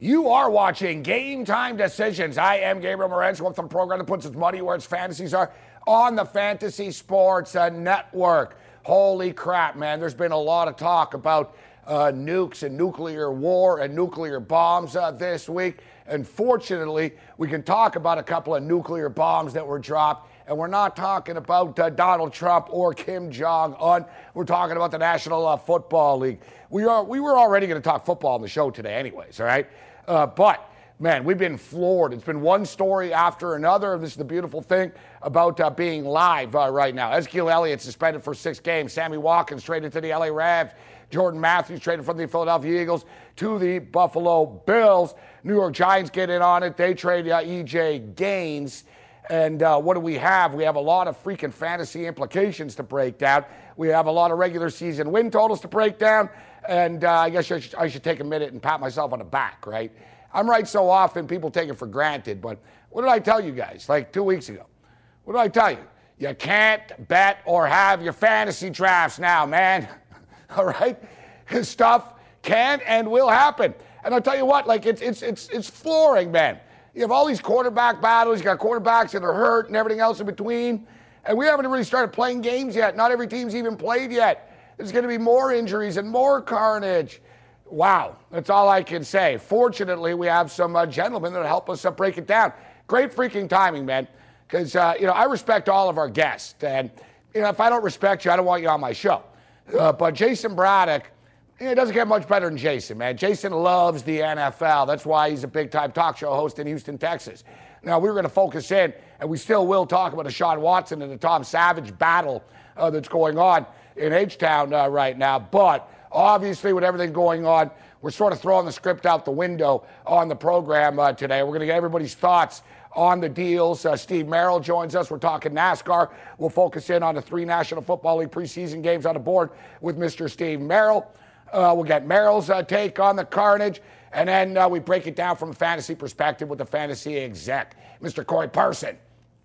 You are watching Game Time Decisions. I am Gabriel Morenz. Welcome to the program that puts its money where its fantasies are on the Fantasy Sports Network. Holy crap, man. There's been a lot of talk about nukes and nuclear war and nuclear bombs this week. And fortunately, we can talk about a couple of nuclear bombs that were dropped. And we're not talking about Donald Trump or Kim Jong-un. We're talking about the National Football League. We were already going to talk football on the show today anyways, all right? But, man, we've been floored. It's been one story after another. This is the beautiful thing about being live right now. Ezekiel Elliott suspended for 6 games. Sammy Watkins traded to the LA Rams. Jordan Matthews traded from the Philadelphia Eagles to the Buffalo Bills. New York Giants get in on it. They trade E.J. Gaines. And what do we have? We have a lot of freaking fantasy implications to break down. We have a lot of regular season win totals to break down. And I guess I should take a minute and pat myself on the back, right? I'm right so often, people take it for granted. But what did I tell you guys like 2 weeks ago? What did I tell you? You can't bet or have your fantasy drafts now, man. All right? This stuff can and will happen. And I'll tell you what, like it's flooring, man. You have all these quarterback battles. You got quarterbacks that are hurt and everything else in between. And we haven't really started playing games yet. Not every team's even played yet. There's going to be more injuries and more carnage. Wow, that's all I can say. Fortunately, we have some gentlemen that help us break it down. Great freaking timing, man. Because, I respect all of our guests. And, if I don't respect you, I don't want you on my show. But Jason Braddock, it doesn't get much better than Jason, man. Jason loves the NFL. That's why he's a big-time talk show host in Houston, Texas. Now, we're going to focus in, and we still will talk about Deshaun Watson and the Tom Savage battle that's going on in H-Town right now. But obviously, with everything going on, we're sort of throwing the script out the window on the program today. We're going to get everybody's thoughts on the deals. Steve Merrill joins us. We're talking NASCAR. We'll focus in on the 3 National Football League preseason games on the board with Mr. Steve Merrill. We'll get Merrill's take on the carnage, and then we break it down from a fantasy perspective with the fantasy exec. Mr. Corey Parson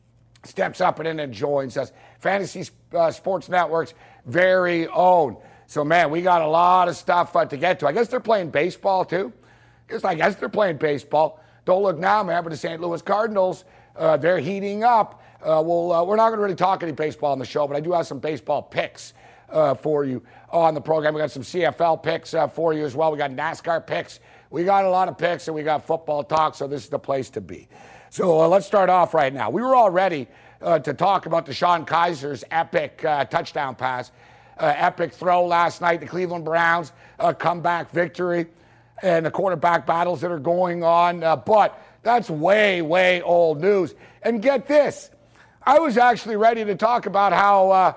steps up and in and joins us. Fantasy Sports Network's very own. So, man, we got a lot of stuff to get to. I guess they're playing baseball, too. I guess they're playing baseball. Don't look now, man, but the St. Louis Cardinals, they're heating up. We're not going to really talk any baseball on the show, but I do have some baseball picks for you on the program. We got some CFL picks for you as well. We got NASCAR picks. We got a lot of picks, and we got football talk, so this is the place to be. So let's start off right now. We were all ready to talk about DeShone Kizer's epic touchdown pass, epic throw last night, the Cleveland Browns comeback victory, and the quarterback battles that are going on. But that's way, way old news. And get this, I was actually ready to talk about how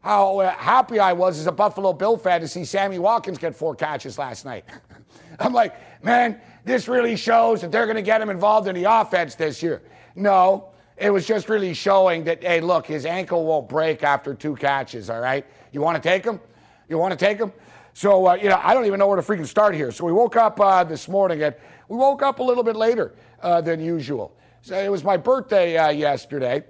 happy I was as a Buffalo Bill fan to see Sammy Watkins get 4 catches last night. I'm like, man, this really shows that they're going to get him involved in the offense this year. No, it was just really showing that, hey, look, his ankle won't break after 2 catches, all right? You want to take him? You want to take him? So, I don't even know where to freaking start here. So we woke up this morning, and we woke up a little bit later than usual. So it was my birthday yesterday,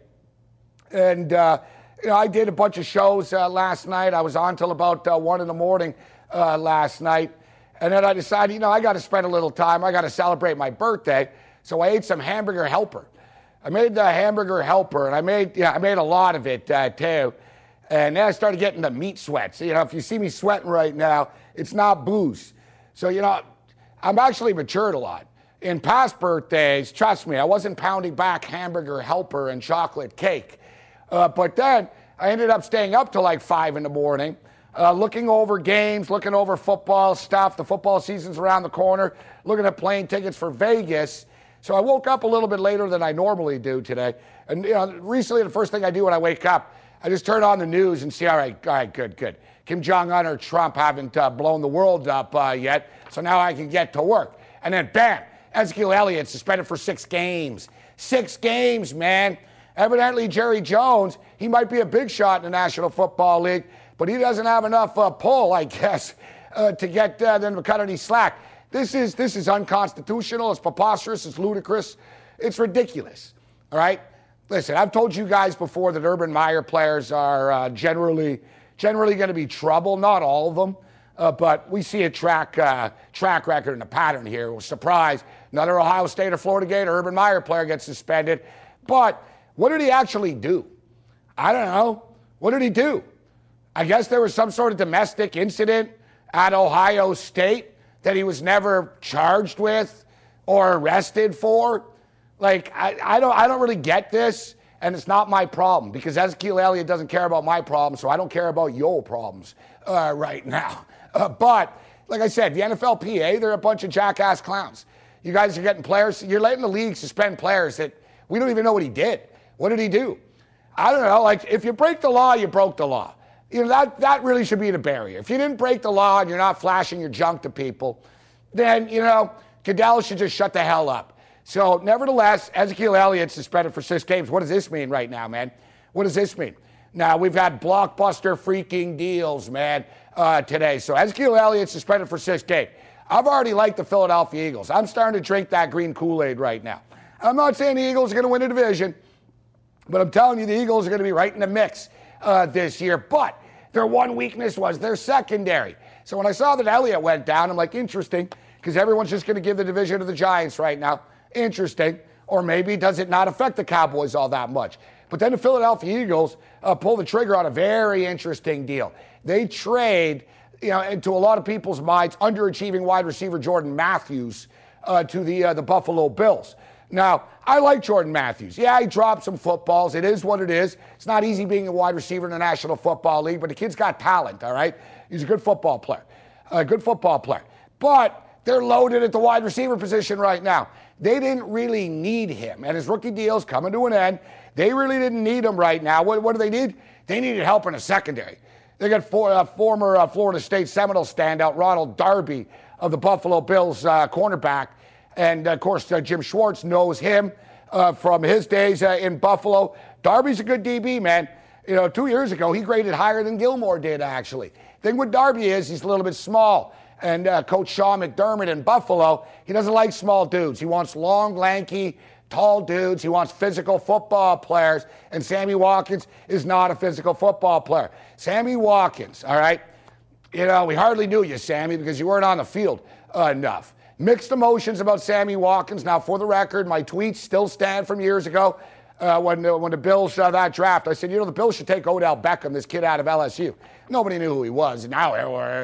and I did a bunch of shows last night. I was on till about 1 in the morning last night. And then I decided, I got to spend a little time. I got to celebrate my birthday. So I ate some hamburger helper. I made the hamburger helper, and I made a lot of it too. And then I started getting the meat sweats. If you see me sweating right now, it's not booze. So, I'm actually matured a lot. In past birthdays, trust me, I wasn't pounding back hamburger helper and chocolate cake. But then I ended up staying up till like 5 in the morning, looking over games, looking over football stuff. The football season's around the corner, looking at plane tickets for Vegas. So I woke up a little bit later than I normally do today. And recently, the first thing I do when I wake up, I just turn on the news and see, all right, good. Kim Jong-un or Trump haven't blown the world up yet, so now I can get to work. And then, bam, Ezekiel Elliott suspended for 6 games. 6 games, man. Evidently, Jerry Jones, he might be a big shot in the National Football League, but he doesn't have enough pull, I guess, to get them to cut any slack. This is unconstitutional. It's preposterous. It's ludicrous. It's ridiculous. All right? Listen, I've told you guys before that Urban Meyer players are generally going to be trouble. Not all of them. But we see a track record and a pattern here. We're surprised another Ohio State or Florida Gator, Urban Meyer player, gets suspended. But what did he actually do? I don't know. What did he do? I guess there was some sort of domestic incident at Ohio State that he was never charged with or arrested for. Like, I don't really get this, and it's not my problem because Ezekiel Elliott doesn't care about my problems, so I don't care about your problems right now. But, like I said, the NFLPA, they're a bunch of jackass clowns. You guys are getting players, you're letting the league suspend players that we don't even know what he did. What did he do? I don't know. Like, if you break the law, you broke the law. You know, that really should be the barrier. If you didn't break the law and you're not flashing your junk to people, then, you know, Goodell should just shut the hell up. So, nevertheless, Ezekiel Elliott suspended for 6 games. What does this mean right now, man? What does this mean? Now, we've had blockbuster freaking deals, man, today. So, Ezekiel Elliott suspended for 6 games. I've already liked the Philadelphia Eagles. I'm starting to drink that green Kool-Aid right now. I'm not saying the Eagles are going to win the division, but I'm telling you the Eagles are going to be right in the mix this year. But their one weakness was their secondary. So when I saw that Elliott went down, I'm like, interesting, because everyone's just going to give the division to the Giants right now. Interesting. Or maybe does it not affect the Cowboys all that much? But then the Philadelphia Eagles pull the trigger on a very interesting deal. They trade, you know, into a lot of people's minds, underachieving wide receiver Jordan Matthews to the Buffalo Bills. Now, I like Jordan Matthews. Yeah, he dropped some footballs. It is what it is. It's not easy being a wide receiver in the National Football League, but the kid's got talent, all right? He's a good football player. But they're loaded at the wide receiver position right now. They didn't really need him, and his rookie deal's coming to an end. They really didn't need him right now. What do they need? They needed help in a secondary. They got former Florida State Seminole standout Ronald Darby of the Buffalo Bills cornerback. And, of course, Jim Schwartz knows him from his days in Buffalo. Darby's a good DB, man. You know, 2 years ago, he graded higher than Gilmore did, actually. Thing with Darby is he's a little bit small. And Coach Sean McDermott in Buffalo, he doesn't like small dudes. He wants long, lanky, tall dudes. He wants physical football players. And Sammy Watkins is not a physical football player. Sammy Watkins, all right? You know, we hardly knew you, Sammy, because you weren't on the field enough. Mixed emotions about Sammy Watkins. Now, for the record, my tweets still stand from years ago when the Bills that draft. I said, you know, the Bills should take Odell Beckham, this kid out of LSU. Nobody knew who he was. Now,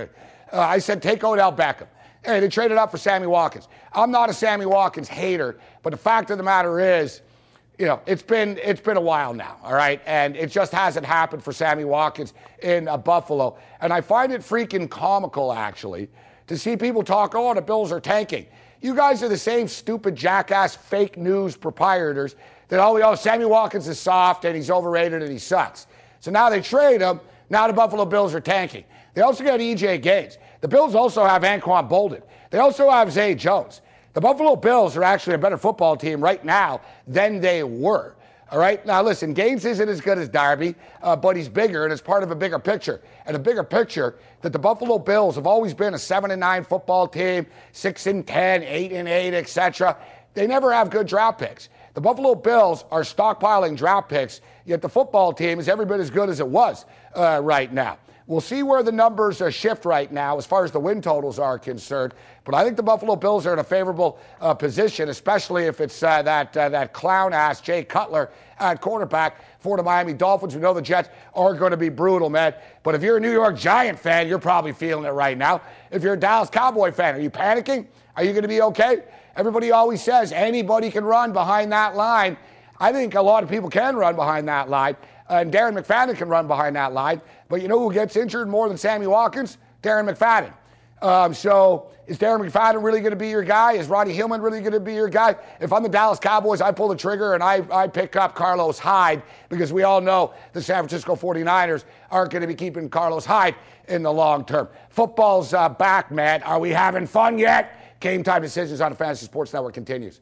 I said, take Odell Beckham. Hey, they traded up for Sammy Watkins. I'm not a Sammy Watkins hater, but the fact of the matter is, you know, it's been a while now, all right? And it just hasn't happened for Sammy Watkins in Buffalo. And I find it freaking comical, actually, to see people talk, oh, the Bills are tanking. You guys are the same stupid jackass fake news proprietors that, oh, Sammy Watkins is soft and he's overrated and he sucks. So now they trade him. Now the Buffalo Bills are tanking. They also got E.J. Gaines. The Bills also have Anquan Bolden. They also have Zay Jones. The Buffalo Bills are actually a better football team right now than they were. All right? Now, listen, Gaines isn't as good as Darby, but he's bigger, and it's part of a bigger picture. And a bigger picture that the Buffalo Bills have always been a 7-9 football team, 6-10, 8-8, etc. They never have good draft picks. The Buffalo Bills are stockpiling draft picks, yet the football team is every bit as good as it was right now. We'll see where the numbers shift right now as far as the win totals are concerned. But I think the Buffalo Bills are in a favorable position, especially if it's that clown-ass Jay Cutler at quarterback for the Miami Dolphins. We know the Jets are going to be brutal, man. But if you're a New York Giant fan, you're probably feeling it right now. If you're a Dallas Cowboy fan, are you panicking? Are you going to be okay? Everybody always says anybody can run behind that line. I think a lot of people can run behind that line. And Darren McFadden can run behind that line. But you know who gets injured more than Sammy Watkins? Darren McFadden. So is Darren McFadden really going to be your guy? Is Roddy Hillman really going to be your guy? If I'm the Dallas Cowboys, I pull the trigger and I pick up Carlos Hyde because we all know the San Francisco 49ers aren't going to be keeping Carlos Hyde in the long term. Football's back, man. Are we having fun yet? Game Time Decisions on the Fantasy Sports Network continues.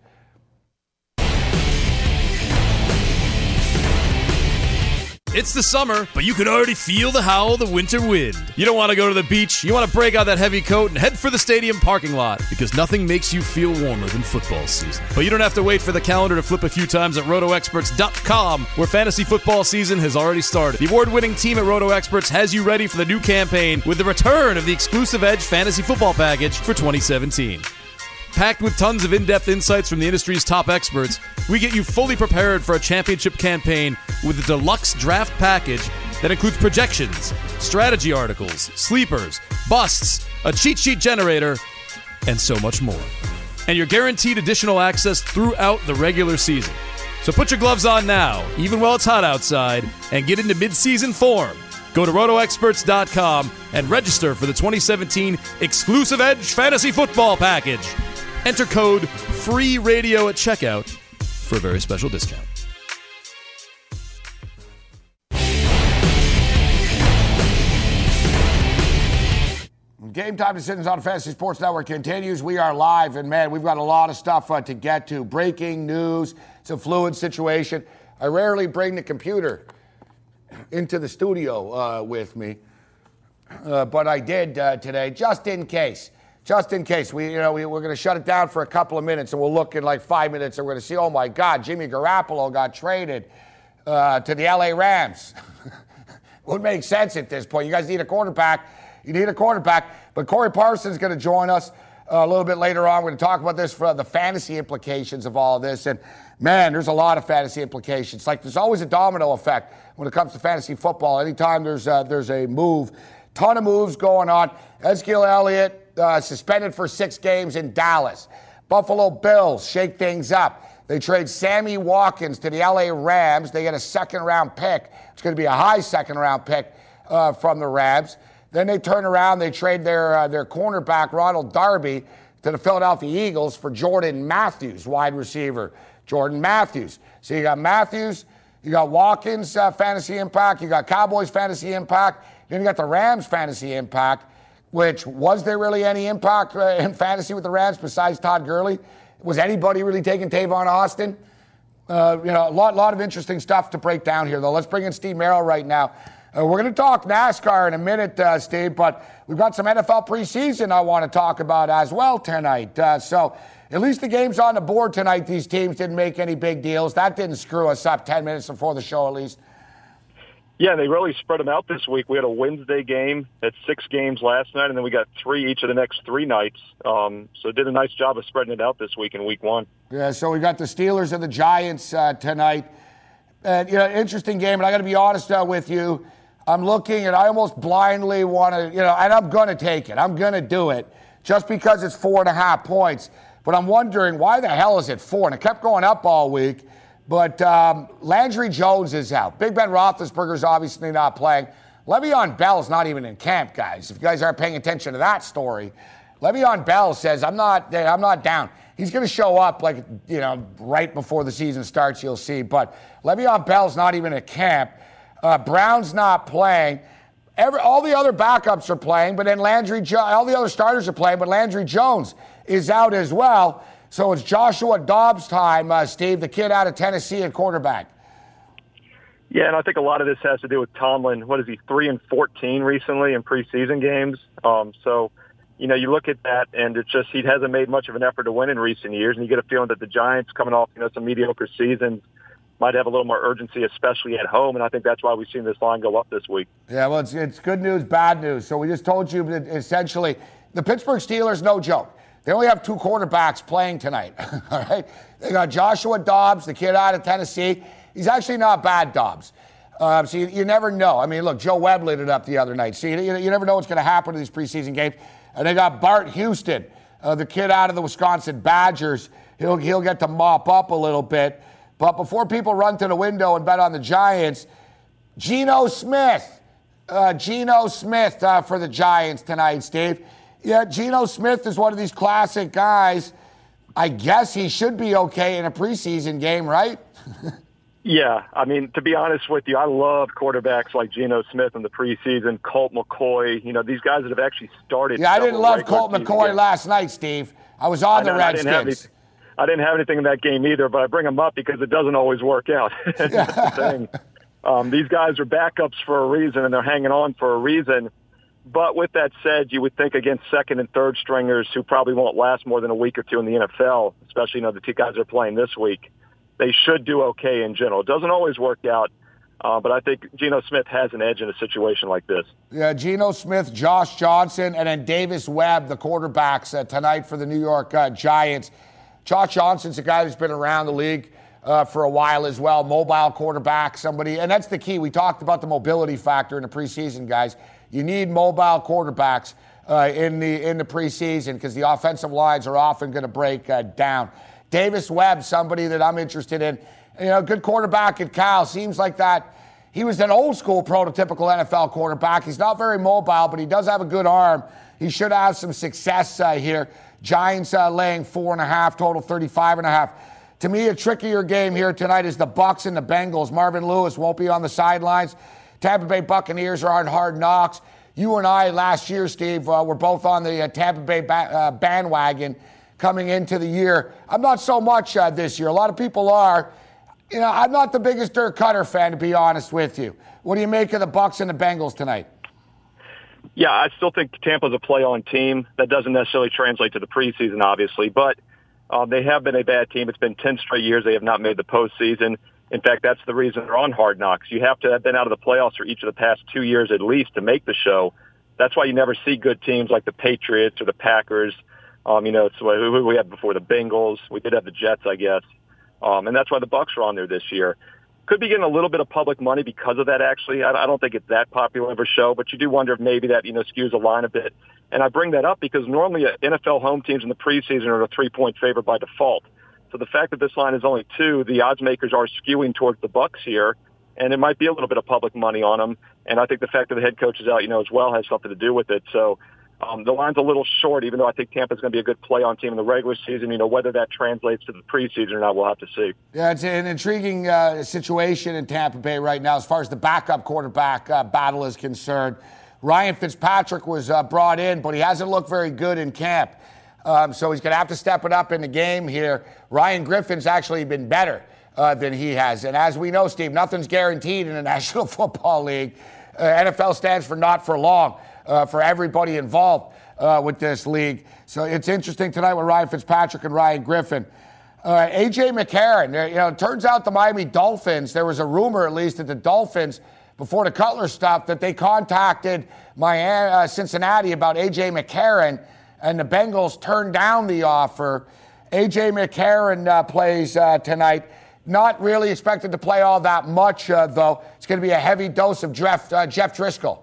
It's the summer, but you can already feel the howl of the winter wind. You don't want to go to the beach. You want to break out that heavy coat and head for the stadium parking lot because nothing makes you feel warmer than football season. But you don't have to wait for the calendar to flip a few times at RotoExperts.com, where fantasy football season has already started. The award-winning team at RotoExperts has you ready for the new campaign with the return of the exclusive Edge Fantasy Football Package for 2017. Packed with tons of in-depth insights from the industry's top experts, we get you fully prepared for a championship campaign with a deluxe draft package that includes projections, strategy articles, sleepers, busts, a cheat sheet generator, and so much more. And you're guaranteed additional access throughout the regular season. So put your gloves on now, even while it's hot outside, and get into mid-season form. Go to RotoExperts.com and register for the 2017 exclusive Edge Fantasy Football Package. Enter code FREERADIO at checkout for a very special discount. Game Time Decisions on Fantasy Sports Network continues. We are live, and man, we've got a lot of stuff to get to. Breaking news. It's a fluid situation. I rarely bring the computer into the studio with me, but I did today, just in case. Just in case. We're going to shut it down for a couple of minutes, and we'll look in like 5 minutes, and we're going to see, oh, my God, Jimmy Garoppolo got traded to the L.A. Rams. Would make sense at this point. You guys need a quarterback. You need a quarterback. But Corey Parsons is going to join us a little bit later on. We're going to talk about this for the fantasy implications of all this. And, man, there's a lot of fantasy implications. Like, there's always a domino effect when it comes to fantasy football. Anytime there's a move, ton of moves going on. Ezekiel Elliott suspended for 6 games in Dallas. Buffalo Bills shake things up. They trade Sammy Watkins to the LA Rams. They get a second-round pick. It's going to be a high second-round pick from the Rams. Then they turn around. They trade their cornerback, Ronald Darby, to the Philadelphia Eagles for Jordan Matthews, wide receiver. Jordan Matthews. So you got Matthews, you got Watkins fantasy impact, you got Cowboys fantasy impact, then you got the Rams fantasy impact. Which, was there really any impact in fantasy with the Rams besides Todd Gurley? Was anybody really taking Tavon Austin? A lot of interesting stuff to break down here, though. Let's bring in Steve Merrill right now. We're going to talk NASCAR in a minute, Steve, but we've got some NFL preseason I want to talk about as well tonight. So at least the games on the board tonight, these teams didn't make any big deals. That didn't screw us up 10 minutes before the show, at least. Yeah, they really spread them out this week. We had a Wednesday game, had 6 games last night, and then we got 3 each of the next 3 nights. So did a nice job of spreading it out this week in week 1. Yeah, so we got the Steelers and the Giants tonight. And, interesting game, and I got to be honest with you. I'm looking, and I almost blindly want to, and I'm going to take it. I'm going to do it just because it's 4.5 points. But I'm wondering, why the hell is it 4? And it kept going up all week. But Landry Jones is out. Big Ben Roethlisberger's obviously not playing. Le'Veon Bell's not even in camp, guys. If you guys aren't paying attention to that story, Le'Veon Bell says, I'm not down. He's going to show up right before the season starts, you'll see. But Le'Veon Bell's not even at camp. Brown's not playing. All the other backups are playing, but then all the other starters are playing, but Landry Jones is out as well. So it's Joshua Dobbs time, Steve, the kid out of Tennessee at quarterback. Yeah, and I think a lot of this has to do with Tomlin. What is he, 3-14 recently in preseason games? So, you look at that, and it's just he hasn't made much of an effort to win in recent years, and you get a feeling that the Giants, coming off some mediocre seasons, might have a little more urgency, especially at home, and I think that's why we've seen this line go up this week. Yeah, well, it's good news, bad news. So we just told you that essentially the Pittsburgh Steelers, no joke. They only have 2 quarterbacks playing tonight, all right? They got Joshua Dobbs, the kid out of Tennessee. He's actually not bad, Dobbs. So you never know. I mean, look, Joe Webb lit it up the other night. So you never know what's going to happen to these preseason games. And they got Bart Houston, the kid out of the Wisconsin Badgers. He'll get to mop up a little bit. But before people run to the window and bet on the Giants, Geno Smith for the Giants tonight, Steve. Yeah, Geno Smith is one of these classic guys. I guess he should be okay in a preseason game, right? Yeah, I mean, to be honest with you, I love quarterbacks like Geno Smith in the preseason, Colt McCoy, these guys that have actually started. Yeah, I didn't love Colt McCoy last night, Steve. I was on the Redskins. I didn't have anything in that game either, but I bring them up because it doesn't always work out. That's the thing. These guys are backups for a reason, and they're hanging on for a reason. But with that said, you would think against second and third stringers who probably won't last more than a week or two in the NFL, especially, the two guys are playing this week, they should do okay in general. It doesn't always work out, but I think Geno Smith has an edge in a situation like this. Yeah, Geno Smith, Josh Johnson, and then Davis Webb, the quarterbacks tonight for the New York Giants. Josh Johnson's a guy who's been around the league for a while as well, mobile quarterback, somebody, and that's the key. We talked about the mobility factor in the preseason, guys. You need mobile quarterbacks in the preseason because the offensive lines are often going to break down. Davis Webb, somebody that I'm interested in. Good quarterback at Cal. Seems like that. He was an old school prototypical NFL quarterback. He's not very mobile, but he does have a good arm. He should have some success here. Giants laying 4.5, total 35.5. To me, a trickier game here tonight is the Bucs and the Bengals. Marvin Lewis won't be on the sidelines. Tampa Bay Buccaneers are on Hard Knocks. You and I last year, Steve, were both on the Tampa Bay bandwagon coming into the year. I'm not so much this year. A lot of people are. I'm not the biggest Dirk Cutter fan, to be honest with you. What do you make of the Bucs and the Bengals tonight? Yeah, I still think Tampa's a play-on team. That doesn't necessarily translate to the preseason, obviously, but they have been a bad team. It's been 10 straight years they have not made the postseason. In fact, that's the reason they're on Hard Knocks. You have to have been out of the playoffs for each of the past 2 years at least to make the show. That's why you never see good teams like the Patriots or the Packers. It's who we had before, the Bengals. We did have the Jets, I guess. And that's why the Bucs are on there this year. Could be getting a little bit of public money because of that, actually. I don't think it's that popular of a show, but you do wonder if maybe that, skews the line a bit. And I bring that up because normally NFL home teams in the preseason are a 3-point favorite by default. So the fact that this line is only 2, the odds makers are skewing towards the Bucs here, and it might be a little bit of public money on them. And I think the fact that the head coach is out, as well, has something to do with it. So the line's a little short, even though I think Tampa's going to be a good play-on team in the regular season. Whether that translates to the preseason or not, we'll have to see. Yeah, it's an intriguing situation in Tampa Bay right now as far as the backup quarterback battle is concerned. Ryan Fitzpatrick was brought in, but he hasn't looked very good in camp. So he's going to have to step it up in the game here. Ryan Griffin's actually been better than he has. And as we know, Steve, nothing's guaranteed in the National Football League. NFL stands for not for long for everybody involved with this league. So it's interesting tonight with Ryan Fitzpatrick and Ryan Griffin. A.J. McCarron, it turns out the Miami Dolphins, there was a rumor at least that the Dolphins, before the Cutler stuff, that they contacted Cincinnati about A.J. McCarron, and the Bengals turned down the offer. A.J. McCarron plays tonight. Not really expected to play all that much, though. It's going to be a heavy dose of Jeff Driscoll.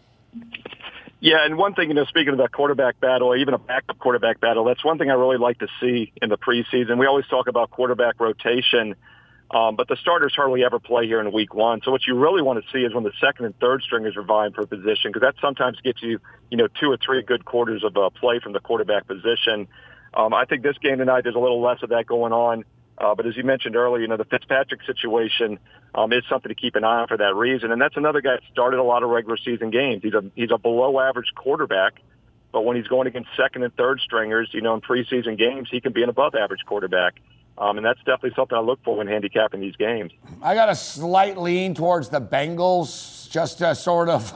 Yeah, and one thing, speaking of that quarterback battle, or even a backup quarterback battle, that's one thing I really like to see in the preseason. We always talk about quarterback rotation, but the starters hardly ever play here in week 1. So what you really want to see is when the second and third stringers are vying for a position, because that sometimes gets you, 2 or 3 good quarters of play from the quarterback position. I think this game tonight, there's a little less of that going on. But as you mentioned earlier, the Fitzpatrick situation is something to keep an eye on for that reason. And that's another guy that started a lot of regular season games. He's a below average quarterback, but when he's going against second and third stringers, in preseason games, he can be an above average quarterback. And that's definitely something I look for when handicapping these games. I got a slight lean towards the Bengals, just a sort of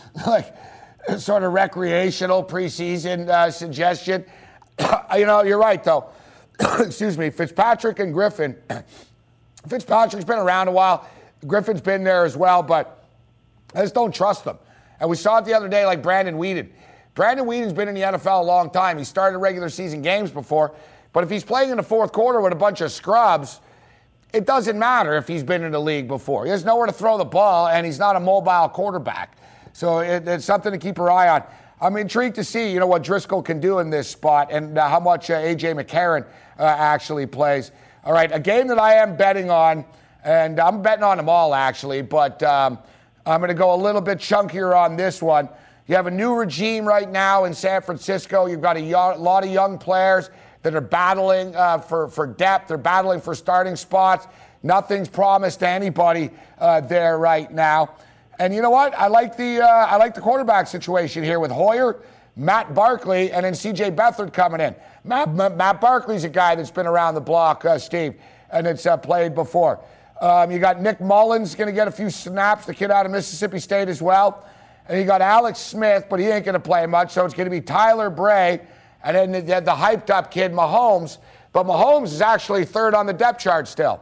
recreational preseason suggestion. You're right, though. Excuse me, Fitzpatrick and Griffin. Fitzpatrick's been around a while. Griffin's been there as well, but I just don't trust them. And we saw it the other day like Brandon Weeden. Brandon Weeden's been in the NFL a long time. He started regular season games before. But if he's playing in the fourth quarter with a bunch of scrubs, it doesn't matter if he's been in the league before. He has nowhere to throw the ball, and he's not a mobile quarterback. So it's something to keep your eye on. I'm intrigued to see, what Driscoll can do in this spot and how much A.J. McCarron actually plays. All right, a game that I am betting on, and I'm betting on them all, actually, but I'm going to go a little bit chunkier on this one. You have a new regime right now in San Francisco. You've got a lot of young players that are battling for depth. They're battling for starting spots. Nothing's promised to anybody there right now. And you know what? I like the quarterback situation here with Hoyer, Matt Barkley, and then C.J. Beathard coming in. Matt Barkley's a guy that's been around the block, Steve, and it's played before. You got Nick Mullins going to get a few snaps, the kid out of Mississippi State as well. And you got Alex Smith, but he ain't going to play much, so it's going to be Tyler Bray, and then the hyped-up kid Mahomes. But Mahomes is actually third on the depth chart still.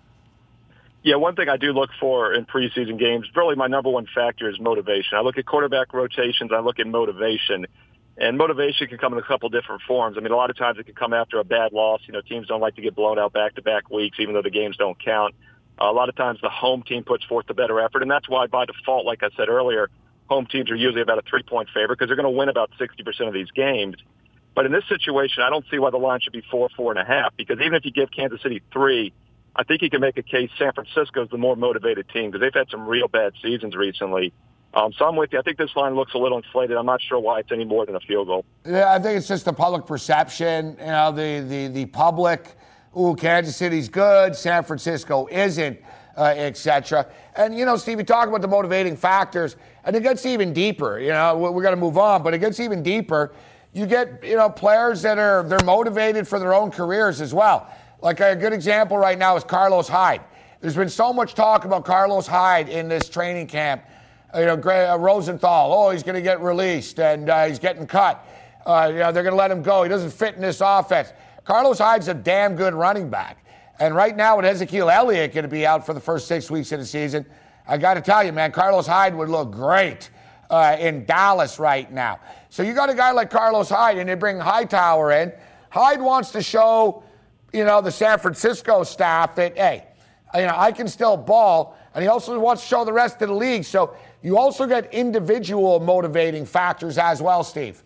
Yeah, one thing I do look for in preseason games, really my number one factor is motivation. I look at quarterback rotations, I look at motivation. And motivation can come in a couple different forms. I mean, a lot of times it can come after a bad loss. You know, teams don't like to get blown out back-to-back weeks, even though the games don't count. A lot of times the home team puts forth the better effort, and that's why by default, like I said earlier, home teams are usually about a 3-point favorite because they're going to win about 60% of these games. But in this situation, I don't see why the line should be 4.5, because even if you give Kansas City 3, I think you can make a case San Francisco is the more motivated team because they've had some real bad seasons recently. So I'm with you. I think this line looks a little inflated. I'm not sure why it's any more than a field goal. Yeah, I think it's just the public perception. You know, the public, Kansas City's good, San Francisco isn't, etc. And, you know, Steve, you talk about the motivating factors, and it gets even deeper. You know, we're going to move on, but it gets even deeper. You get, you know, players that they're motivated for their own careers as well. Like a good example right now is Carlos Hyde. There's been so much talk about Carlos Hyde in this training camp. You know, Rosenthal, he's going to get released and he's getting cut. You know, they're going to let him go. He doesn't fit in this offense. Carlos Hyde's a damn good running back. And right now with Ezekiel Elliott going to be out for the first 6 weeks of the season, I got to tell you, man, Carlos Hyde would look great in Dallas right now. So you got a guy like Carlos Hyde, and they bring Hightower in. Hyde wants to show, you know, the San Francisco staff that, hey, you know, I can still ball. And he also wants to show the rest of the league. So you also get individual motivating factors as well, Steve.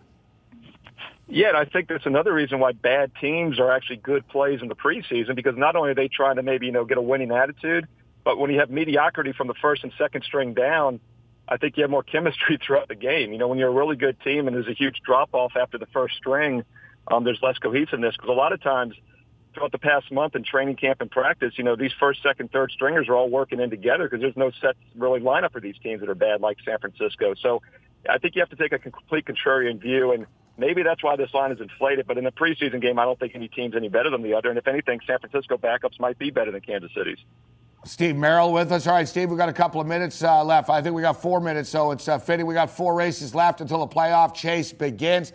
Yeah, and I think that's another reason why bad teams are actually good plays in the preseason, because not only are they trying to maybe, you know, get a winning attitude, but when you have mediocrity from the first and second string down, I think you have more chemistry throughout the game. You know, when you're a really good team and there's a huge drop-off after the first string, there's less cohesiveness, because a lot of times throughout the past month in training camp and practice, you know, these first, second, third stringers are all working in together because there's no set really lineup for these teams that are bad like San Francisco. So I think you have to take a complete contrarian view, and maybe that's why this line is inflated. But in a preseason game, I don't think any team's any better than the other. And if anything, San Francisco backups might be better than Kansas City's. Steve Merrill with us. All right, Steve, we got a couple of minutes left. I think we got 4 minutes, so it's fitting. We got 4 races left until the playoff chase begins.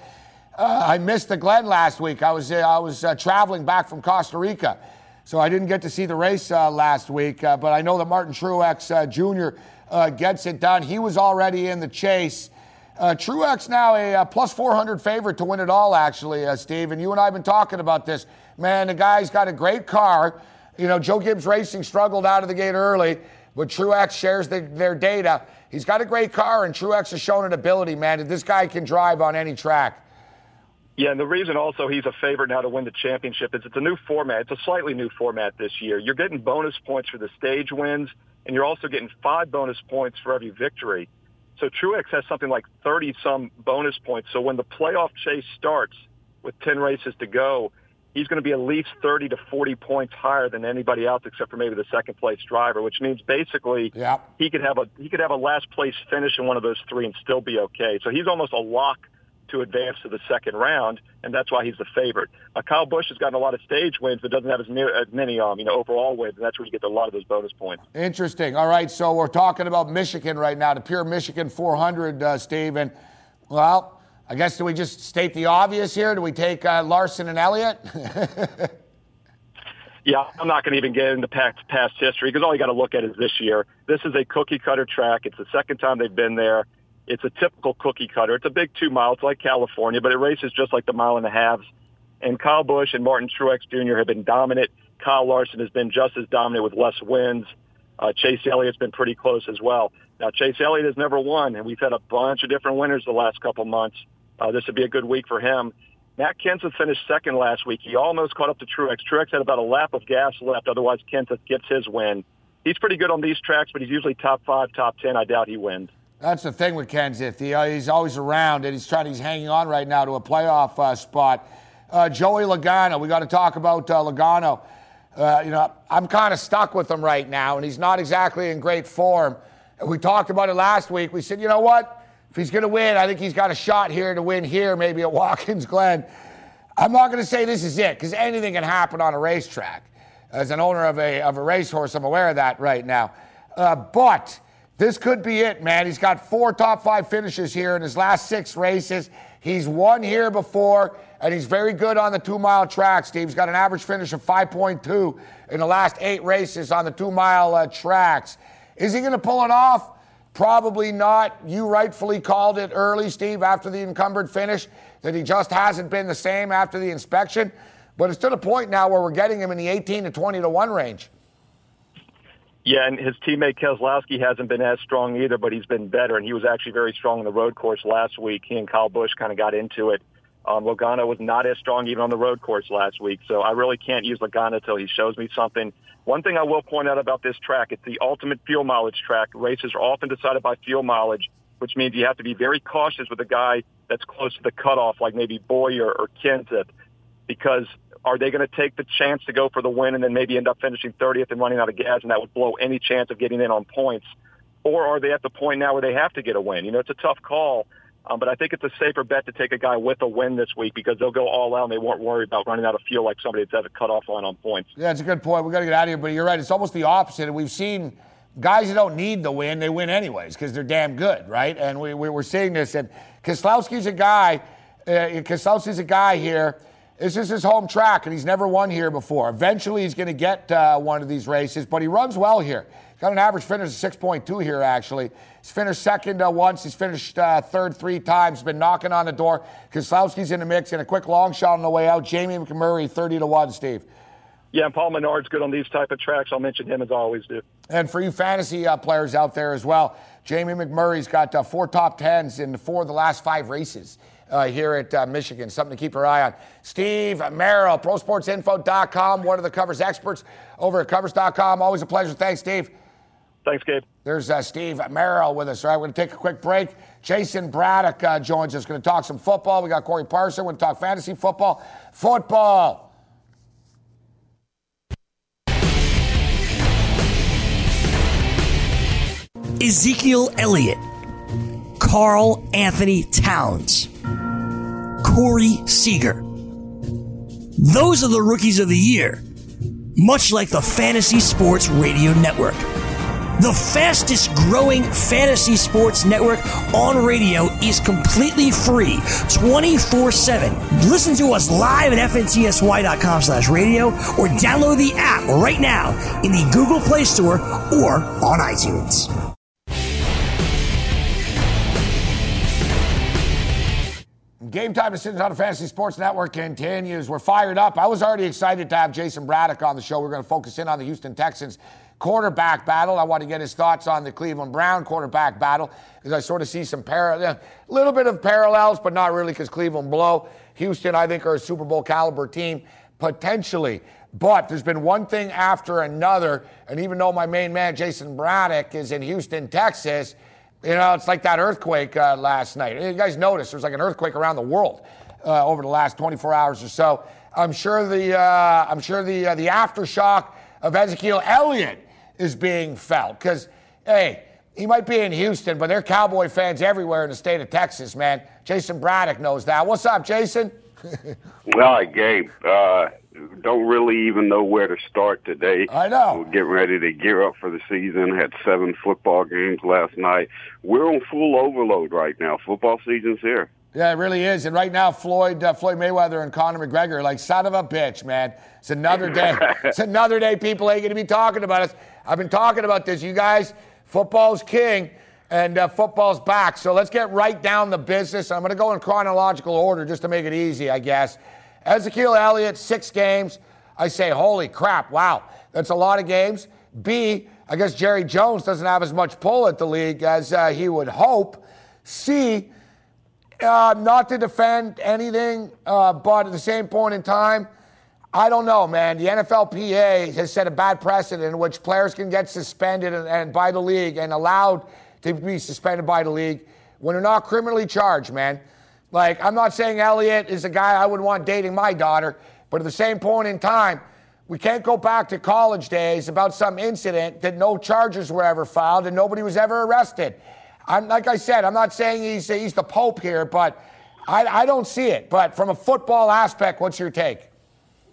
I missed the Glen last week. I was traveling back from Costa Rica, so I didn't get to see the race last week. But I know that Martin Truex Jr. Gets it done. He was already in the chase. Truex now a plus 400 favorite to win it all, actually, Steve. And you and I have been talking about this. Man, the guy's got a great car. You know, Joe Gibbs Racing struggled out of the gate early, but Truex shares their data. He's got a great car, and Truex has shown an ability, man, that this guy can drive on any track. Yeah, and the reason also he's a favorite now to win the championship is it's a new format. It's a slightly new format this year. You're getting bonus points for the stage wins, and you're also getting 5 bonus points for every victory. So Truex has something like 30-some bonus points. So when the playoff chase starts with 10 races to go, he's going to be at least 30 to 40 points higher than anybody else except for maybe the second-place driver, which means basically he could have a last-place finish in one of those 3 and still be okay. So he's almost a lock to advance to the second round, and that's why he's the favorite. Kyle Busch has gotten a lot of stage wins, but doesn't have as many overall wins, and that's where you get a lot of those bonus points. Interesting. All right, so we're talking about Michigan right now, the pure Michigan 400, Steve. And, well, I guess do we just state the obvious here? Do we take Larson and Elliott? Yeah, I'm not going to even get into past history because all you got to look at is this year. This is a cookie-cutter track. It's the second time they've been there. It's a typical cookie cutter. It's a big 2 miles like California, but it races just like the mile and a halves. And Kyle Busch and Martin Truex Jr. have been dominant. Kyle Larson has been just as dominant with less wins. Chase Elliott's been pretty close as well. Now, Chase Elliott has never won, and we've had a bunch of different winners the last couple months. This would be a good week for him. Matt Kenseth finished second last week. He almost caught up to Truex. Truex had about a lap of gas left. Otherwise, Kenseth gets his win. He's pretty good on these tracks, but he's usually top 5, top 10. I doubt he wins. That's the thing with Kenseth. He's always around, and he's hanging on right now to a playoff spot. Joey Logano, we got to talk about Logano. I'm kind of stuck with him right now, and he's not exactly in great form. And we talked about it last week. We said, you know what? If he's going to win, I think he's got a shot here to win here, maybe at Watkins Glen. I'm not going to say this is it, because anything can happen on a racetrack. As an owner of a racehorse, I'm aware of that right now. But this could be it, man. He's got 4 top 5 finishes here in his last 6 races. He's won here before, and he's very good on the 2-mile track, Steve. He's got an average finish of 5.2 in the last 8 races on the 2-mile tracks. Is he going to pull it off? Probably not. You rightfully called it early, Steve, after the encumbered finish, that he just hasn't been the same after the inspection. But it's to the point now where we're getting him in the 18 to 20 to 1 range. Yeah, and his teammate Keselowski hasn't been as strong either, but he's been better, and he was actually very strong in the road course last week. He and Kyle Busch kind of got into it. Logano was not as strong even on the road course last week, so I really can't use Logano until he shows me something. One thing I will point out about this track, it's the ultimate fuel mileage track. Races are often decided by fuel mileage, which means you have to be very cautious with a guy that's close to the cutoff, like maybe Bowyer or Kenseth, because are they going to take the chance to go for the win and then maybe end up finishing 30th and running out of gas, and that would blow any chance of getting in on points? Or are they at the point now where they have to get a win? You know, it's a tough call, but I think it's a safer bet to take a guy with a win this week because they'll go all out and they won't worry about running out of fuel like somebody that's at a cutoff line on points. Yeah, it's a good point. We got to get out of here, but you're right. It's almost the opposite. And we've seen guys who don't need the win, they win anyways because they're damn good, right? And we're seeing this. And Keselowski's a guy here. This is his home track, and he's never won here before. Eventually, he's going to get one of these races, but he runs well here. He's got an average finish of 6.2 here, actually. He's finished second once. He's finished third 3 times. He's been knocking on the door. Keselowski's in the mix, and a quick long shot on the way out. Jamie McMurray, 30 to 1, Steve. Yeah, and Paul Menard's good on these type of tracks. I'll mention him as I always do. And for you fantasy players out there as well, Jamie McMurray's got 4 top 10s in 4 of the last 5 races. Here at Michigan. Something to keep your eye on. Steve Merrill, ProSportsInfo.com, one of the Covers experts over at Covers.com. Always a pleasure. Thanks, Steve. Thanks, Gabe. There's Steve Merrill with us. All right, we're going to take a quick break. Jason Braddock joins us. Going to talk some football. We got Corey Parson. We're going to talk fantasy football. Football. Ezekiel Elliott, Carl Anthony Towns, Corey Seager. Those are the rookies of the year, much like the Fantasy Sports Radio Network. The fastest growing fantasy sports network on radio is completely free, 24/7. Listen to us live at fntsy.com/radio or download the app right now in the Google Play Store or on iTunes. Game Time Decisions on the Fantasy Sports Network continues. We're fired up. I was already excited to have Jason Braddock on the show. We're going to focus in on the Houston Texans quarterback battle. I want to get his thoughts on the Cleveland Brown quarterback battle because I sort of see some a little bit of parallels, but not really because Cleveland blow. Houston, I think, are a Super Bowl caliber team, potentially. But there's been one thing after another, and even though my main man, Jason Braddock, is in Houston, Texas, you know, it's like that earthquake last night. You guys noticed there's like an earthquake around the world over the last 24 hours or so. I'm sure the aftershock of Ezekiel Elliott is being felt because, hey, he might be in Houston, but there are Cowboy fans everywhere in the state of Texas, man. Jason Braddock knows that. What's up, Jason? All right, Gabe. Don't really even know where to start today. I know. We're getting ready to gear up for the season. Had 7 football games last night. We're on full overload right now. Football season's here. Yeah, it really is. And right now, Floyd Mayweather and Conor McGregor are like, son of a bitch, man. It's another day. It's another day people ain't going to be talking about us. I've been talking about this. You guys, football's king and football's back. So let's get right down the business. I'm going to go in chronological order just to make it easy, I guess. Ezekiel Elliott, 6 games. I say, holy crap, wow. That's a lot of games. B, I guess Jerry Jones doesn't have as much pull at the league as he would hope. C, not to defend anything, but at the same point in time, I don't know, man. The NFLPA has set a bad precedent in which players can get suspended and by the league and allowed to be suspended by the league when they're not criminally charged, man. Like, I'm not saying Elliott is a guy I would want dating my daughter, but at the same point in time, we can't go back to college days about some incident that no charges were ever filed and nobody was ever arrested. Like I said, I'm not saying he's the Pope here, but I don't see it. But from a football aspect, what's your take?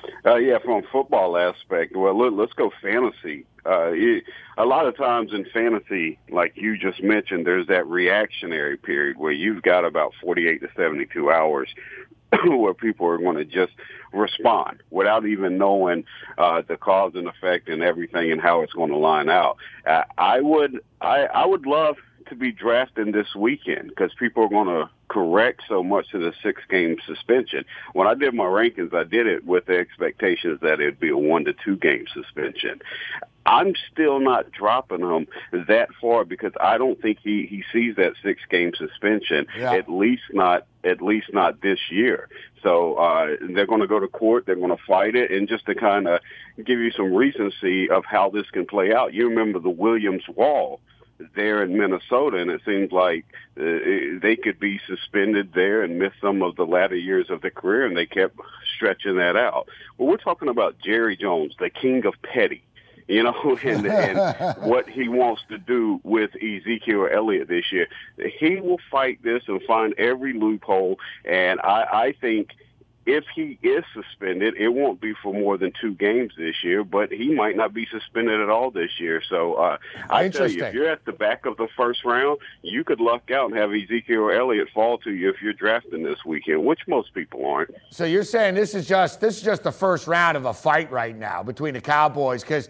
Yeah, from a football aspect, well, let's go fantasy. A lot of times in fantasy, like you just mentioned, there's that reactionary period where you've got about 48 to 72 hours where people are going to just respond without even knowing the cause and effect and everything and how it's going to line out. I would love to be drafting this weekend because people are going to correct so much to the 6-game suspension. When I did my rankings, I did it with the expectations that it'd be a 1 to 2 game suspension. I'm still not dropping him that far because I don't think he sees that 6-game suspension, at least not this year. So they're going to go to court. They're going to fight it. And just to kind of give you some recency of how this can play out, you remember the Williams Wall there in Minnesota, and it seems like they could be suspended there and miss some of the latter years of their career, and they kept stretching that out. Well, we're talking about Jerry Jones, the king of petty, and what he wants to do with Ezekiel Elliott this year. He will fight this and find every loophole, and I think if he is suspended, it won't be for more than 2 games this year, but he might not be suspended at all this year. So I tell you, if you're at the back of the first round, you could luck out and have Ezekiel Elliott fall to you if you're drafting this weekend, which most people aren't. So you're saying this is just the first round of a fight right now between the Cowboys because,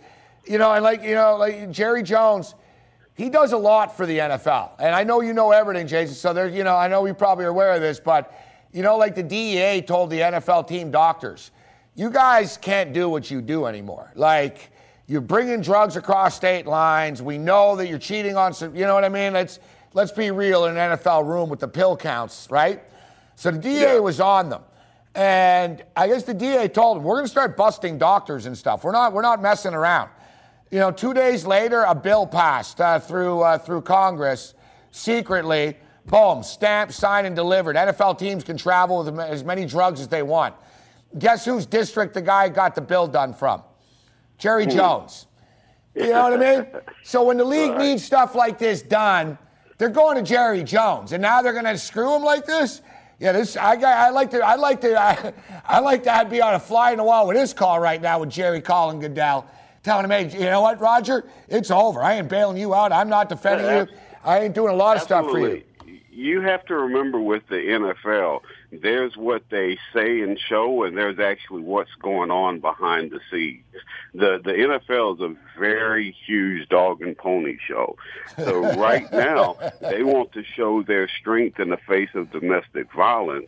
like Jerry Jones, he does a lot for the NFL. And I know you know everything, Jason, so there's, I know you probably are aware of this, but like the DEA told the NFL team doctors, you guys can't do what you do anymore. Like, you're bringing drugs across state lines. We know that you're cheating on some, you know what I mean? Let's be real in an NFL room with the pill counts, right? So the DEA was on them. And I guess the DEA told them, we're going to start busting doctors and stuff. We're not messing around. 2 days later, a bill passed through Congress secretly. Boom, stamped, signed, and delivered. NFL teams can travel with as many drugs as they want. Guess whose district the guy got the bill done from? Jerry Jones. You know what I mean? So when the league needs stuff like this done, they're going to Jerry Jones, and now they're going to screw him like this. Yeah, I like to be on a fly in the wall with this call right now with Jerry Colin Goodell, telling him, hey, you know what, Roger? It's over. I ain't bailing you out. I'm not defending you. I ain't doing a lot of stuff for you. You have to remember with the NFL, there's what they say and show, and there's actually what's going on behind the scenes. The NFL is a very huge dog and pony show. So right now, they want to show their strength in the face of domestic violence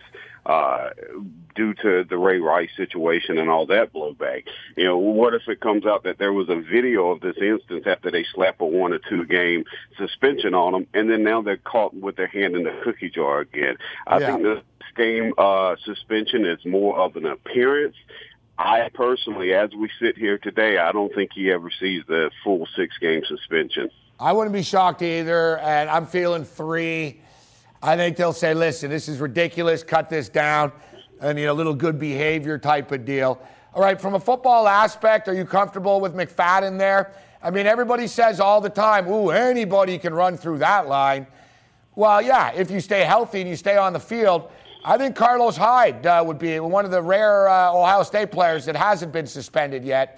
due to the Ray Rice situation and all that blowback. What if it comes out that there was a video of this instance after they slap a 1 or 2 game suspension on them, and then now they're caught with their hand in the cookie jar again? I think this game suspension is more of an appearance. I personally, as we sit here today, I don't think he ever sees the full 6-game suspension. I wouldn't be shocked either, and I'm feeling 3. I think they'll say, listen, this is ridiculous, cut this down, and, a little good behavior type of deal. All right, from a football aspect, are you comfortable with McFadden there? I mean, everybody says all the time, ooh, anybody can run through that line. Well, yeah, if you stay healthy and you stay on the field. I think Carlos Hyde would be one of the rare Ohio State players that hasn't been suspended yet.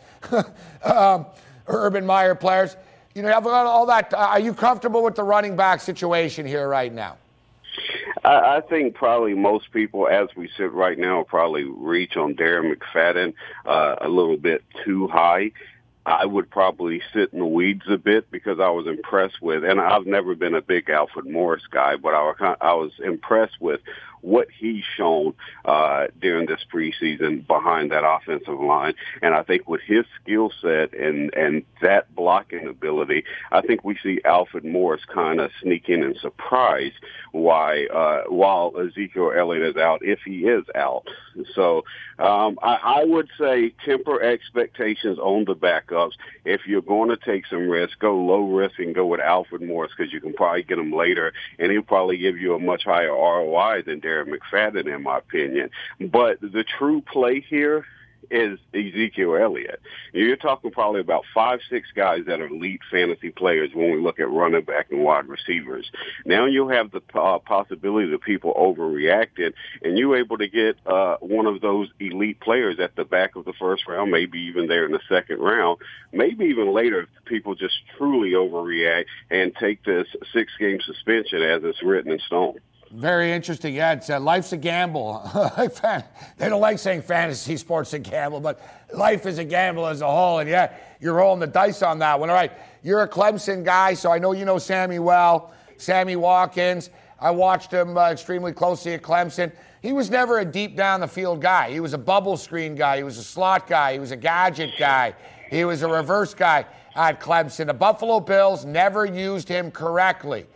Urban Meyer players. I've got all that. Are you comfortable with the running back situation here right now? I think probably most people, as we sit right now, probably reach on Darren McFadden a little bit too high. I would probably sit in the weeds a bit because I was impressed with, and I've never been a big Alfred Morris guy, but I was impressed with what he's shown during this preseason behind that offensive line. And I think with his skill set and that blocking ability, I think we see Alfred Morris kind of sneak in and surprise while Ezekiel Elliott is out, if he is out. So I would say temper expectations on the backups. If you're going to take some risk, go low risk and go with Alfred Morris because you can probably get him later, and he'll probably give you a much higher ROI than Darren McFadden, in my opinion. But the true play here is Ezekiel Elliott. You're talking probably about 5-6 guys that are elite fantasy players when we look at running back and wide receivers. Now you'll have the possibility that people overreacted, and you're able to get one of those elite players at the back of the first round, maybe even there in the second round, maybe even later if people just truly overreact and take this 6-game suspension as it's written in stone. Very interesting. Yeah, it's life's a gamble. They don't like saying fantasy sports a gamble, but life is a gamble as a whole. And yeah, you're rolling the dice on that one. All right, you're a Clemson guy, so I know you know Sammy well. Sammy Watkins. I watched him extremely closely at Clemson. He was never a deep down the field guy. He was a bubble screen guy. He was a slot guy. He was a gadget guy. He was a reverse guy at Clemson. The Buffalo Bills never used him correctly.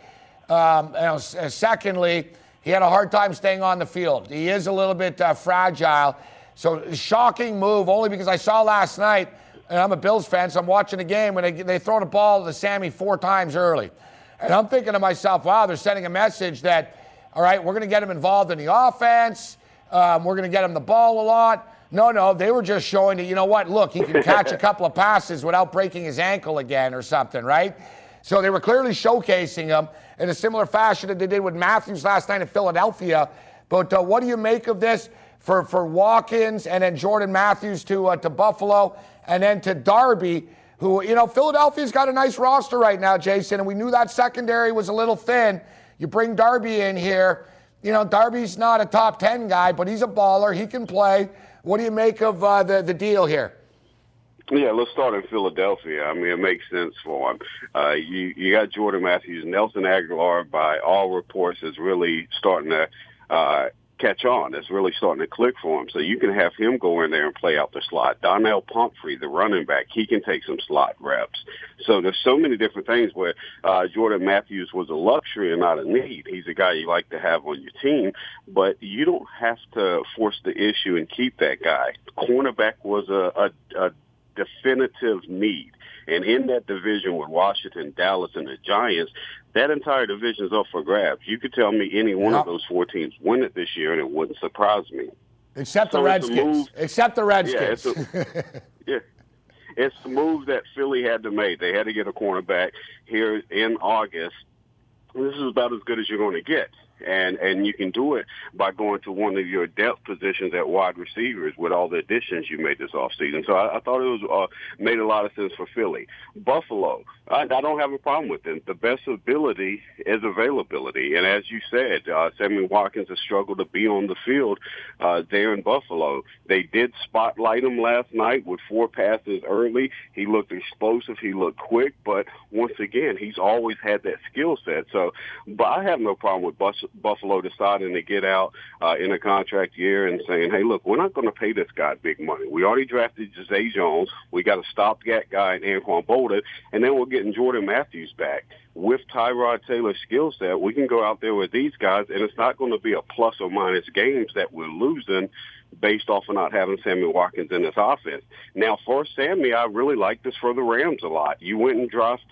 Secondly, he had a hard time staying on the field. He is a little bit fragile. So shocking move only because I saw last night, and I'm a Bills fan, so I'm watching the game, and they throw the ball to Sammy 4 times early. And I'm thinking to myself, wow, they're sending a message that, all right, we're going to get him involved in the offense. We're going to get him the ball a lot. No, they were just showing that, you know what, look, he can catch a couple of passes without breaking his ankle again or something, right? So they were clearly showcasing him in a similar fashion that they did with Matthews last night in Philadelphia. But what do you make of this for Watkins and then Jordan Matthews to Buffalo and then to Darby, who, you know, Philadelphia's got a nice roster right now, Jason, and we knew that secondary was a little thin. You bring Darby in here. You know, Darby's not a top 10 guy, but he's a baller. He can play. What do you make of the deal here? Yeah, let's start in Philadelphia. I mean, it makes sense for him. You got Jordan Matthews. Nelson Aguilar, by all reports, is really starting to catch on. It's really starting to click for him. So you can have him go in there and play out the slot. Donnell Pumphrey, the running back, he can take some slot reps. So there's so many different things where Jordan Matthews was a luxury and not a need. He's a guy you like to have on your team, but you don't have to force the issue and keep that guy. Cornerback was a definitive need. And in that division with Washington, Dallas, and the Giants, that entire division is up for grabs. You could tell me any one of those 4 teams win it this year, and it wouldn't surprise me. Except the Redskins. Except the Redskins. Yeah, it's the move that Philly had to make. They had to get a cornerback here in August. This is about as good as you're going to get. And you can do it by going to one of your depth positions at wide receivers with all the additions you made this offseason. So I thought it was made a lot of sense for Philly. Buffalo, I don't have a problem with them. The best ability is availability. And as you said, Sammy Watkins has struggled to be on the field there in Buffalo. They did spotlight him last night with 4 passes early. He looked explosive. He looked quick. But once again, he's always had that skill set. So, but I have no problem with Buffalo deciding to get out in a contract year and saying, hey, look, we're not going to pay this guy big money. We already drafted Zay Jones. We got a stopgap guy in Anquan Boldin, and then we're getting Jordan Matthews back. With Tyrod Taylor's skill set, we can go out there with these guys, and it's not going to be a plus or minus games that we're losing based off of not having Sammy Watkins in this offense. Now, for Sammy, I really like this for the Rams a lot. You went and draft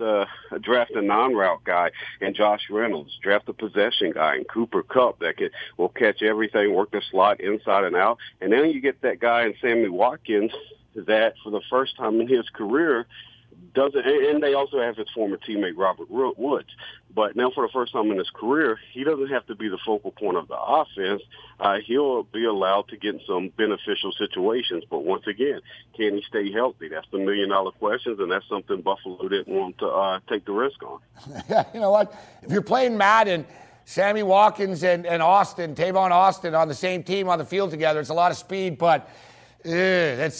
a non-route guy in Josh Reynolds, draft a possession guy in Cooper Kupp that will catch everything, work the slot inside and out, and then you get that guy in Sammy Watkins that, for the first time in his career, doesn't, and they also have his former teammate Robert Woods. But now for the first time in his career, he doesn't have to be the focal point of the offense. He'll be allowed to get in some beneficial situations. But once again, can he stay healthy? That's the million-dollar questions, and that's something Buffalo didn't want to take the risk on. Yeah, you know what? If you're playing Madden, Sammy Watkins and Tavon Austin on the same team on the field together, it's a lot of speed, but it's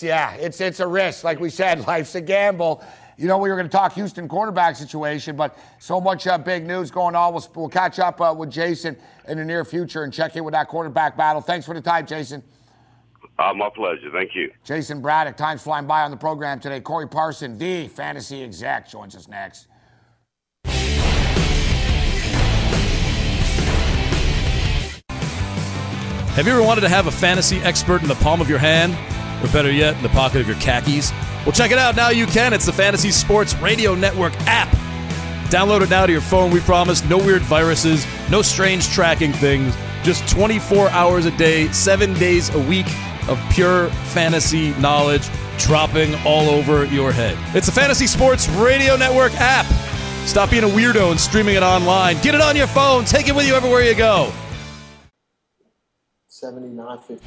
a risk. Like we said, life's a gamble. You know, we were going to talk Houston quarterback situation, but so much big news going on. We'll catch up with Jason in the near future and check in with that quarterback battle. Thanks for the time, Jason. My pleasure. Thank you. Jason Braddock, time's flying by on the program today. Corey Parson, the fantasy exec, joins us next. Have you ever wanted to have a fantasy expert in the palm of your hand? Or better yet, in the pocket of your khakis? Well, check it out. Now you can. It's the Fantasy Sports Radio Network app. Download it now to your phone, we promise. No weird viruses, no strange tracking things. Just 24 hours a day, 7 days a week. of pure fantasy knowledge dropping all over your head. It's the Fantasy Sports Radio Network app. Stop being a weirdo and streaming it online. Get it on your phone. Take it with you everywhere you go. 79.50.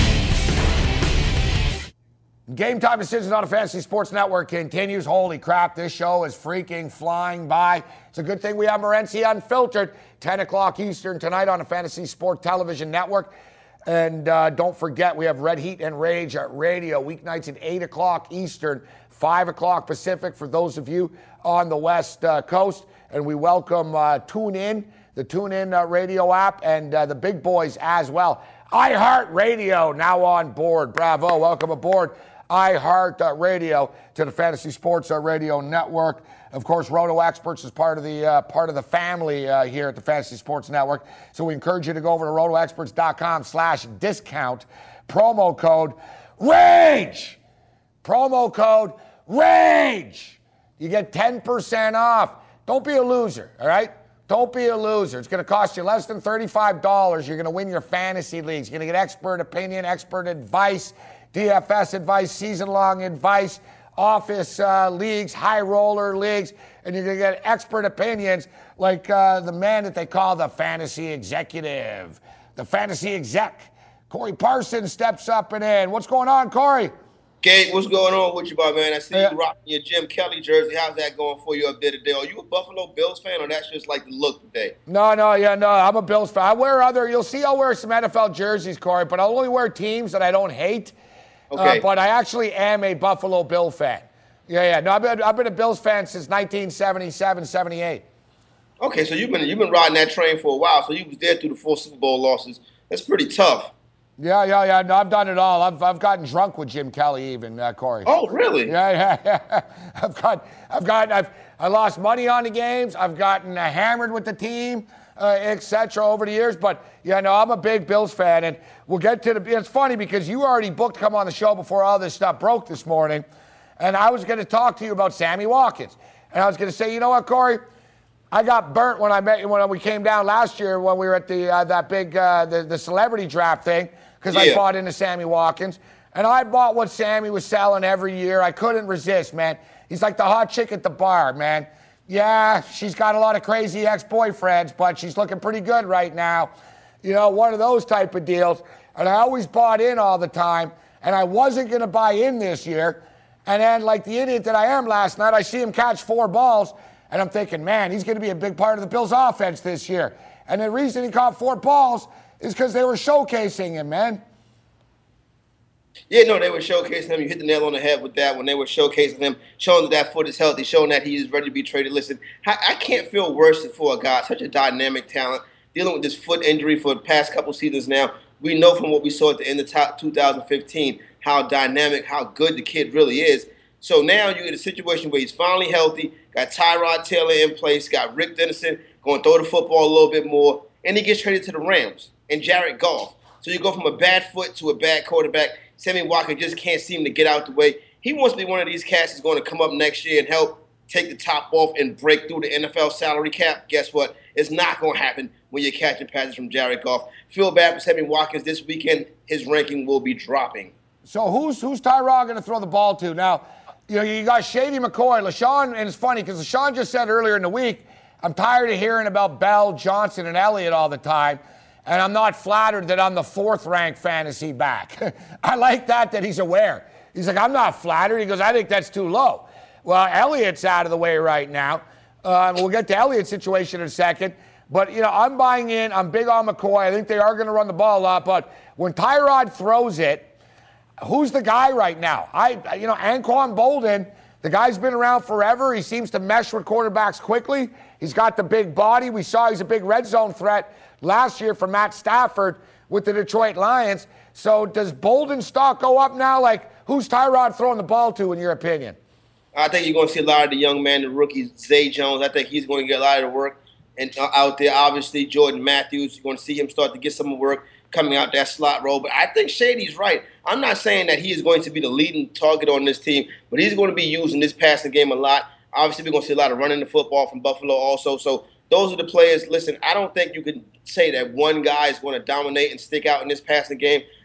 Game Time Decisions on the Fantasy Sports Network continues. Holy crap, this show is freaking flying by. It's a good thing we have Morency Unfiltered, 10 o'clock Eastern tonight on the Fantasy Sport Television Network. And don't forget, we have Red Heat and Rage at radio weeknights at 8 o'clock Eastern, 5 o'clock Pacific for those of you on the West Coast. And we welcome TuneIn, the TuneIn radio app, and the big boys as well. iHeartRadio now on board. Bravo. Welcome aboard iHeartRadio to the Fantasy Sports Radio Network. Of course, Roto Experts is part of the family here at the Fantasy Sports Network. So we encourage you to go over to rotoexperts.com/discount. Promo code RAGE. Promo code RAGE. You get 10% off. Don't be a loser, all right? Don't be a loser. It's going to cost you less than $35. You're going to win your fantasy leagues. You're going to get expert opinion, expert advice, DFS advice, season-long advice, office leagues, high roller leagues, and you're going to get expert opinions like the man that they call the fantasy executive, the fantasy exec. Corey Parsons steps up and in. What's going on, Corey? Gabe, what's going on with you, my man? I see you rocking your Jim Kelly jersey. How's that going for you up there today? Are you a Buffalo Bills fan, or that's just like the look today? No, I'm a Bills fan. You'll see I'll wear some NFL jerseys, Corey, but I'll only wear teams that I don't hate. Okay. But I actually am a Buffalo Bill fan. Yeah. No, I've been a Bills fan since 1977, 78. Okay, so you've been riding that train for a while. So you was there through the 4 Super Bowl losses. That's pretty tough. Yeah. No, I've done it all. I've gotten drunk with Jim Kelly, even Corey. Oh, really? Yeah. I lost money on the games. I've gotten hammered with the team, etc. over the years. But I'm a big Bills fan, and we'll get to it's funny because you already booked to come on the show before all this stuff broke this morning, and I was going to talk to you about Sammy Watkins, and I was going to say, you know what, Corey? I got burnt when we came down last year when we were at the celebrity draft thing because I bought into Sammy Watkins, and I bought what Sammy was selling every year. I couldn't resist, man. He's like the hot chick at the bar, man. Yeah, she's got a lot of crazy ex-boyfriends, but she's looking pretty good right now. One of those type of deals. And I always bought in all the time, and I wasn't going to buy in this year. And then, like the idiot that I am last night, I see him catch 4 balls, and I'm thinking, man, he's going to be a big part of the Bills' offense this year. And the reason he caught 4 balls is because they were showcasing him, man. Yeah, no, they were showcasing him. You hit the nail on the head with that when they were showcasing him, showing that foot is healthy, showing that he is ready to be traded. Listen, I can't feel worse for a guy, such a dynamic talent, dealing with this foot injury for the past couple seasons now. We know from what we saw at the end of 2015 how dynamic, how good the kid really is. So now you're in a situation where he's finally healthy, got Tyrod Taylor in place, got Rick Dennison going to throw the football a little bit more, and he gets traded to the Rams and Jared Goff. So you go from a bad foot to a bad quarterback. Sammy Watkins just can't seem to get out the way. He wants to be one of these cats that's going to come up next year and help take the top off and break through the NFL salary cap. Guess what? It's not going to happen when you're catching passes from Jared Goff. Feel bad for Sammy Watkins this weekend. His ranking will be dropping. So who's Tyrod going to throw the ball to? Now, you got Shady McCoy. LaShawn, and it's funny because LaShawn just said earlier in the week, I'm tired of hearing about Bell, Johnson, and Elliott all the time. And I'm not flattered that I'm the 4th-ranked fantasy back. I like that he's aware. He's like, I'm not flattered. He goes, I think that's too low. Well, Elliott's out of the way right now. We'll get to Elliott's situation in a second. But, I'm buying in. I'm big on McCoy. I think they are going to run the ball a lot. But when Tyrod throws it, who's the guy right now? Anquan Boldin, the guy's been around forever. He seems to mesh with quarterbacks quickly. He's got the big body. We saw he's a big red zone threat last year for Matt Stafford with the Detroit Lions. So does Bolden's stock go up now? Like, who's Tyrod throwing the ball to, in your opinion? I think you're going to see a lot of the young man, the rookie, Zay Jones. I think he's going to get a lot of the work and out there. Obviously, Jordan Matthews, you're going to see him start to get some work coming out that slot role. But I think Shady's right. I'm not saying that he is going to be the leading target on this team, but he's going to be using this passing game a lot. Obviously, we're going to see a lot of running the football from Buffalo also. So those are the players. Listen, I don't think you can say that one guy is going to dominate and stick out in this passing game.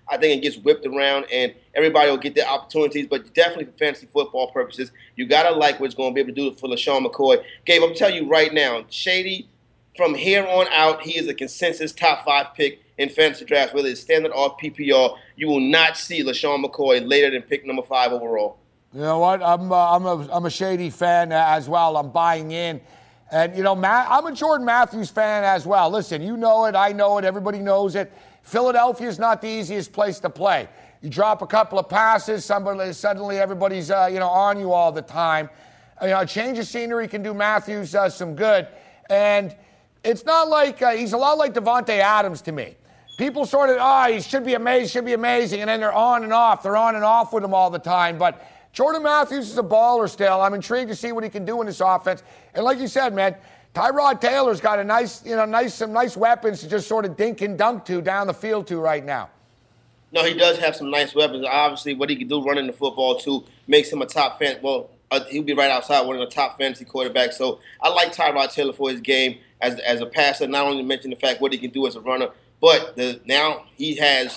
I think it gets whipped around, and everybody will get their opportunities. But definitely for fantasy football purposes, you got to like what it's going to be able to do for LaShawn McCoy. Gabe, I'm telling you right now, Shady, from here on out, he is a consensus top 5 pick in fantasy drafts, whether it's standard or PPR. You will not see LaShawn McCoy later than pick number 5 overall. You know what? I'm a Shady fan as well. I'm buying in. And, you know, I'm a Jordan Matthews fan as well. Listen, you know it. I know it. Everybody knows it. Philadelphia is not the easiest place to play. You drop a couple of passes, suddenly everybody's, on you all the time. A change of scenery can do Matthews some good. And it's not like he's a lot like Devontae Adams to me. People sort of, he should be amazing, and then they're on and off. They're on and off with him all the time. But Jordan Matthews is a baller still. I'm intrigued to see what he can do in this offense. And like you said, man, Tyrod Taylor's got some nice weapons to just sort of dink and dunk to down the field to right now. No, he does have some nice weapons. Obviously, what he can do running the football too makes him a top fan. Well, he'll be right outside one of the top fantasy quarterbacks. So I like Tyrod Taylor for his game as a passer. Not only mention the fact what he can do as a runner, but now he has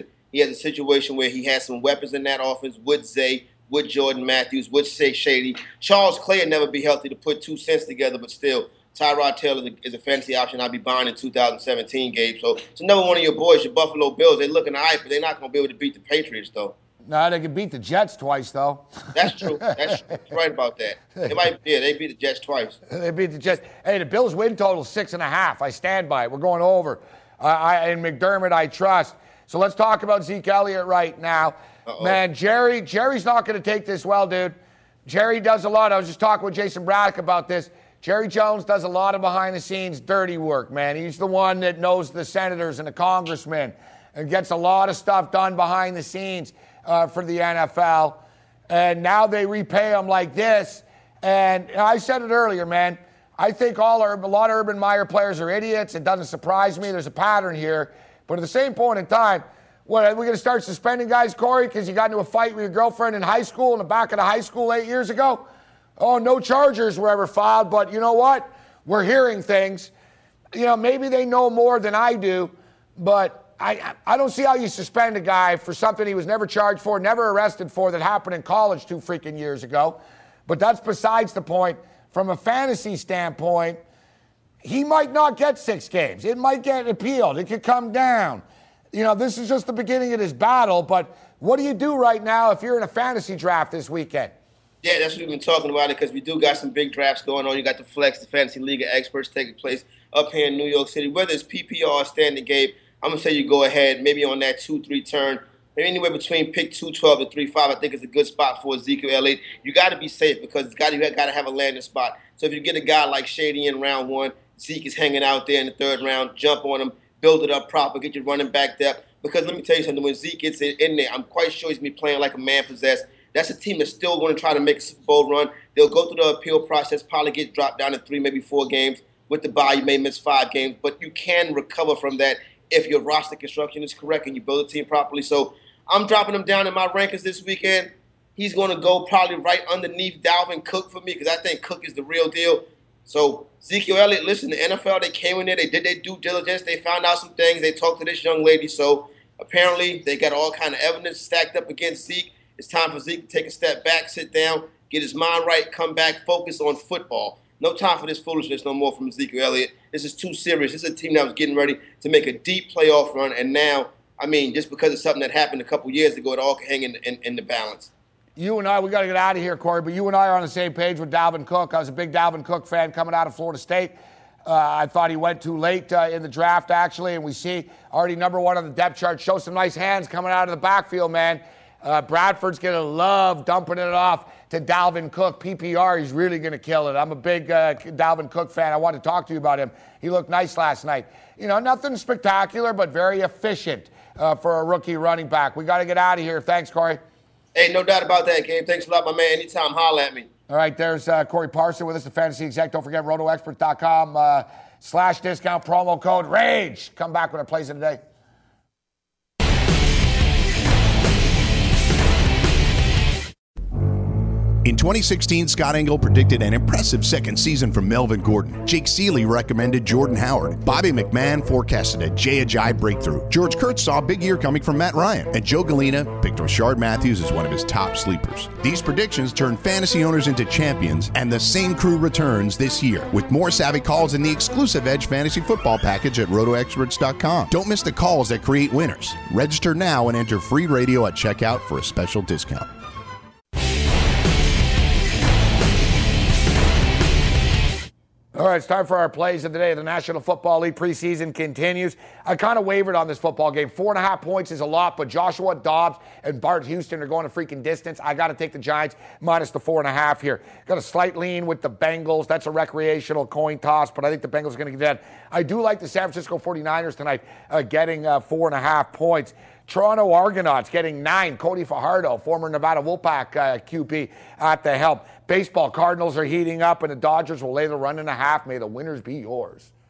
a situation where he has some weapons in that offense with Zay, with Jordan Matthews, with Shady. Charles Clay would never be healthy to put 2 cents together, but still, Tyrod Taylor is a fantasy option I'll be buying in 2017, Gabe. So it's another one of your boys, your Buffalo Bills. They're looking all right, but they're not going to be able to beat the Patriots, though. No, they can beat the Jets twice, though. That's true. You're right about that. They beat the Jets twice. They beat the Jets. Hey, the Bills' win total is 6.5. I stand by it. We're going over. In McDermott, I trust. So let's talk about Zeke Elliott right now. Uh-oh. Man, Jerry's not going to take this well, dude. Jerry does a lot. I was just talking with Jason Braddock about this. Jerry Jones does a lot of behind-the-scenes dirty work, man. He's the one that knows the senators and the congressmen and gets a lot of stuff done behind the scenes for the NFL. And now they repay him like this. And I said it earlier, man. I think a lot of Urban Meyer players are idiots. It doesn't surprise me. There's a pattern here. But at the same point in time, what, are we going to start suspending guys, Corey, because you got into a fight with your girlfriend in high school, in the back of the high school 8 years ago? Oh, no charges were ever filed, but you know what? We're hearing things. Maybe they know more than I do, but I don't see how you suspend a guy for something he was never charged for, never arrested for, that happened in college 2 freaking years ago. But that's besides the point. From a fantasy standpoint, he might not get 6 games. It might get appealed. It could come down. This is just the beginning of this battle, but what do you do right now if you're in a fantasy draft this weekend? Yeah, that's what we've been talking about it, because we do got some big drafts going on. You got the Flex, the Fantasy League of Experts taking place up here in New York City. Whether it's PPR or standard, Gabe, I'm going to say you go ahead, maybe on that 2-3 turn, maybe anywhere between pick 212 to 3-5. I think it's a good spot for Ezekiel Elliott. You got to be safe because you got to have a landing spot. So if you get a guy like Shady in round 1, Zeke is hanging out there in the 3rd round, jump on him, build it up proper, get your running back depth. Because let me tell you something, when Zeke gets in there, I'm quite sure he's going to be playing like a man possessed. That's a team that's still going to try to make a Super Bowl run. They'll go through the appeal process, probably get dropped down to 3, maybe 4 games. With the bye, you may miss 5 games, but you can recover from that if your roster construction is correct and you build a team properly. So I'm dropping him down in my rankings this weekend. He's going to go probably right underneath Dalvin Cook for me because I think Cook is the real deal. So Ezekiel Elliott, listen, the NFL, they came in there, they did their due diligence, they found out some things, they talked to this young lady. So apparently they got all kind of evidence stacked up against Zeke. It's time for Zeke to take a step back, sit down, get his mind right, come back, focus on football. No time for this foolishness no more from Ezekiel Elliott. This is too serious. This is a team that was getting ready to make a deep playoff run, and now, just because of something that happened a couple years ago, it all can hang in the balance. You and I, we got to get out of here, Corey, but you and I are on the same page with Dalvin Cook. I was a big Dalvin Cook fan coming out of Florida State. I thought he went too late in the draft, actually, and we see already number 1 on the depth chart. Show some nice hands coming out of the backfield, man. Bradford's going to love dumping it off to Dalvin Cook. PPR, he's really going to kill it. I'm a big Dalvin Cook fan. I wanted to talk to you about him. He looked nice last night. Nothing spectacular, but very efficient for a rookie running back. We got to get out of here. Thanks, Corey. Hey, no doubt about that, Gabe. Thanks a lot, my man. Anytime, holler at me. All right, there's Corey Parson with us, the fantasy exec. Don't forget, rotoexpert.com/discount promo code RAGE. Come back when it plays in today. In 2016, Scott Engel predicted an impressive second season from Melvin Gordon. Jake Seeley recommended Jordan Howard. Bobby McMahon forecasted a Jay Ajayi breakthrough. George Kurtz saw a big year coming from Matt Ryan. And Joe Galena picked Rashard Matthews as one of his top sleepers. These predictions turned fantasy owners into champions, and the same crew returns this year with more savvy calls in the exclusive Edge Fantasy Football package at RotoExperts.com. Don't miss the calls that create winners. Register now and enter free radio at checkout for a special discount. All right, it's time for our plays of the day. The National Football League preseason continues. I kind of wavered on this football game. 4.5 points is a lot, but Joshua Dobbs and Bart Houston are going a freaking distance. I got to take the Giants minus the 4.5 here. Got a slight lean with the Bengals. That's a recreational coin toss, but I think the Bengals are going to get that. I do like the San Francisco 49ers tonight getting 4.5 points. Toronto Argonauts getting 9. Cody Fajardo, former Nevada Wolfpack QB at the helm. Baseball, Cardinals are heating up, and the Dodgers will lay the run and a half. May the winners be yours.